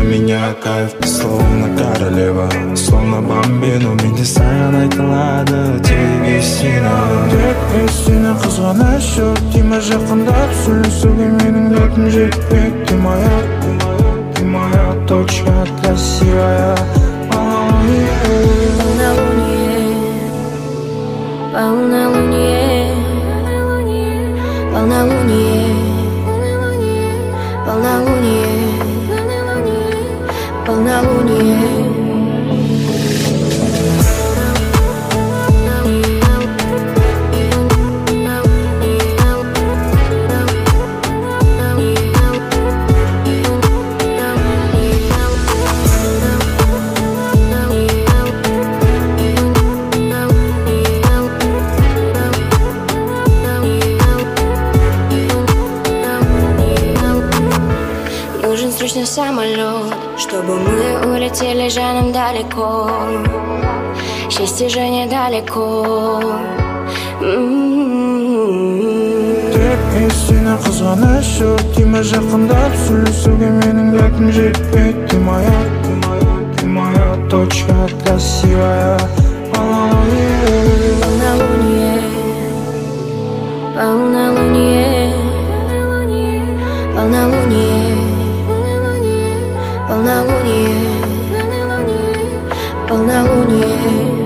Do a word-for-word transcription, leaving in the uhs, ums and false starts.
меня кайф, словно королева, словно бомбину менде саян айтылады тек сені тек сені қызғаныш жоқ тиме жақындап сөйлесуге менің дәтім жетпек ты моя, ты моя точка красивая. Полнолуние, полнолуние, полнолуние, полнолуние, полнолуние. Нужен срочно самолет, чтобы мы улетели жаном далеко. Счастье же недалеко. Тек сені қызғаныш жоқ тиме жақындап сөйлесуге менің дәтім жетпек ты моя, ты моя точка красивая. Полнолуние, полнолуние, полнолуние, полнолуние, полнолуние.